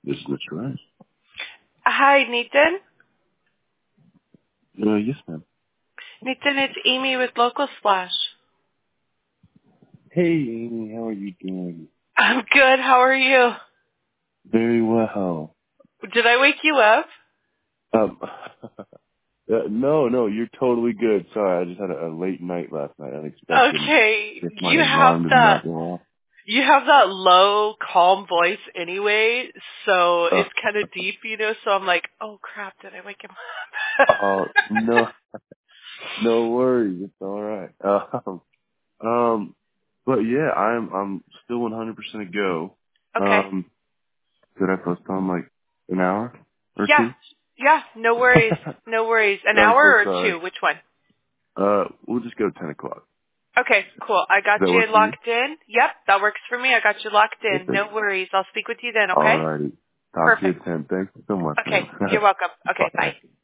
This is Mr. Rice. Hi, Nathan. Yes, ma'am. Nathan, it's Amy with Local Splash. Hey, Amy, how are you doing? I'm good. How are you? Very well. Did I wake you up? Um, no, you're totally good. Sorry, I just had a late night last night, unexpected. Okay. If my alarm did not go off. You have that low, calm voice anyway, so Uh, it's kind of deep, so I'm like, oh crap, did I wake him up? no, no worries. It's all right. But yeah, I'm still 100% a go. Okay. Did I postpone like an hour or Yeah. two? Yeah, no worries. No worries. An I'm so hour or sorry. two? Which one? We'll just go 10 o'clock. Okay, cool. I got Does that you work for you? locked in. Yep, that works for me. I got you locked in. Perfect. No worries. I'll speak with you then, okay? Alrighty. Talk to you Perfect. at 10. Thanks so much, Okay, man. you're welcome. Okay, bye. Bye.